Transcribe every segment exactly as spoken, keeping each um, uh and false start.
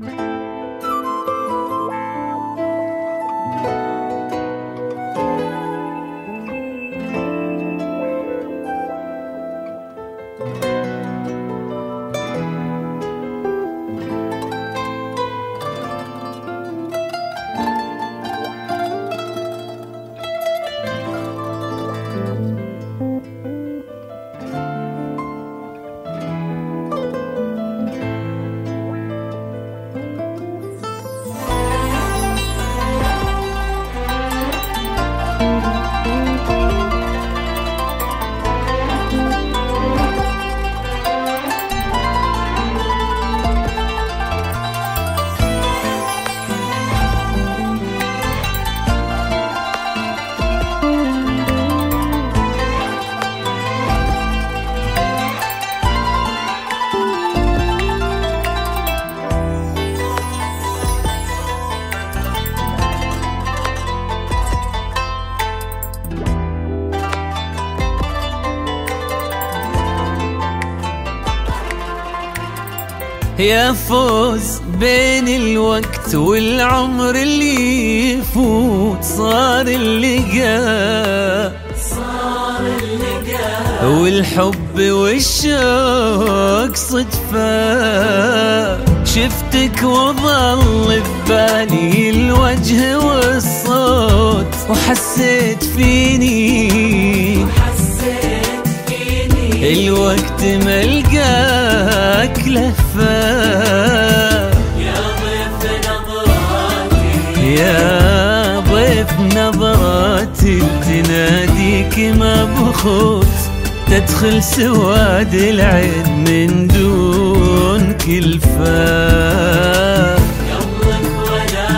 يا فوز بين الوقت والعمر اللي يفوت، صار اللقاء صار اللقاء والحب والشوق صدفة. شفتك وظل ببالي الوجه والصوت، وحسيت فيني الوقت ملقاك لهفة. يا ضيف نظراتي يا ضيف نظراتي تناديك مبخوت، تدخل سواد العين من دون كلفة. قبلك ولا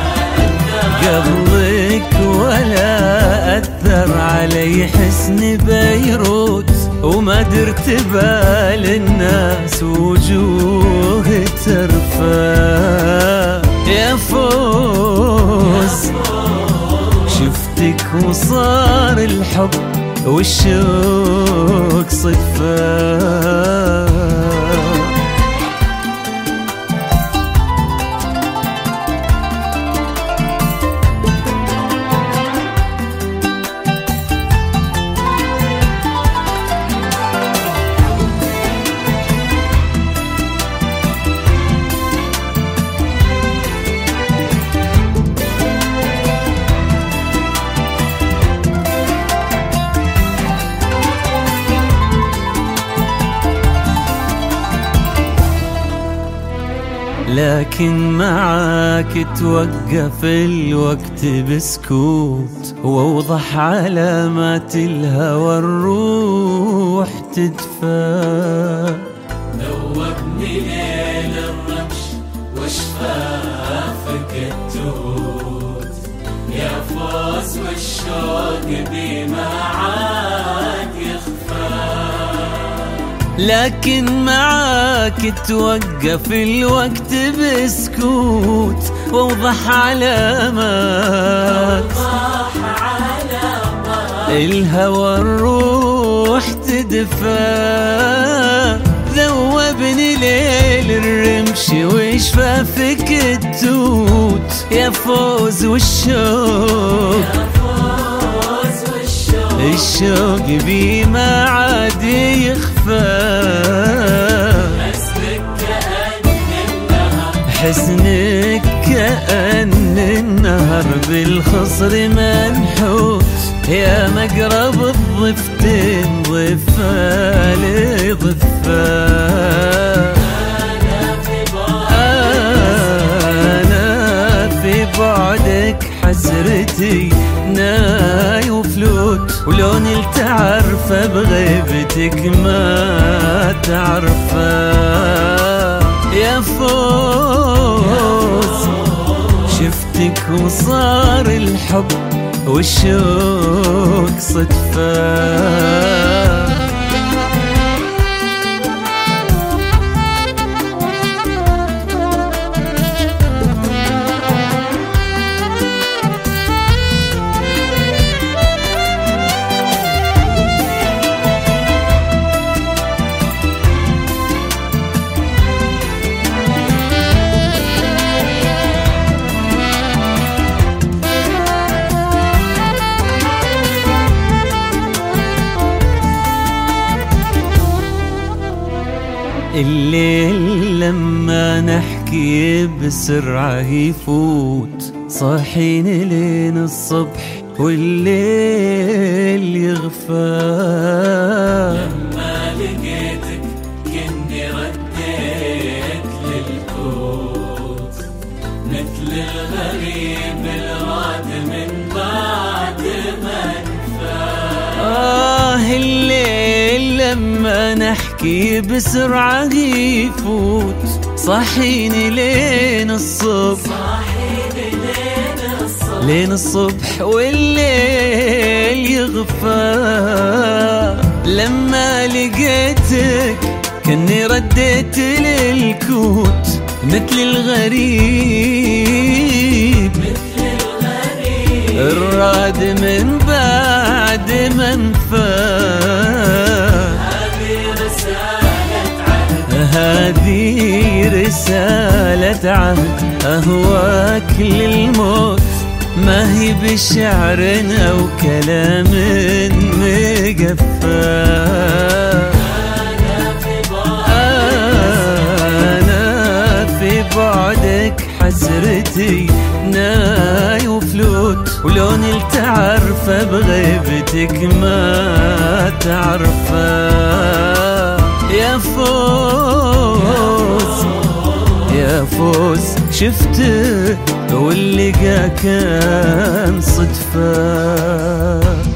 قبلك ولا أثر علي حسن بيروت، وما درت بال الناس وجوه ترفع. يا فوز شفتك وصار الحب والشوق صدفة. لكن معاك توقف الوقت بسكوت، واوضح علامات الهوى الروح تدفى. ذوبني ليل الرمش وشفافك التوت، يا فوز والشوق بما عاد يخفى. لكن معاك توقف الوقت بسكوت، واوضح علامات الهوى الروح تدفى. ذوبني ليل الرمش وشفافك التوت، يا فوز والشوق الشوق بما عاد يخفى. حسنك كأن النهر بالخصر منحوت، يا مقرب الضفتين ضفة لضفة. أنا في بعدك حسرتي ناي وفلوت، ولون التعرفة بغيبتك ما تعرفه. يا فوز شفتك وصار الحب والشوق صدفة. الليل لما نحكي بسرعة يفوت، صاحين لين الصبح والليل يغفى. لما لقيتك كني رديت للكوت، مثل الغريب الراد من بعد ما نفى. آه الليل لما نحكي بسرعة يفوت، صاحين لين الصبح لين الصبح والليل يغفى. لما لقيتك كني رديت للكوت، مثل الغريب الراد من بعد ما انفى. هذه رسالة عهد أهواك للموت، ما هي بشعر أو كلام مقفى. أنا في بعدك حسرتي ناي وفلوت، ولون التعرفة بغيبتك ما تعرفه. يا فوز يا فوز شفته واللقا كان صدفة.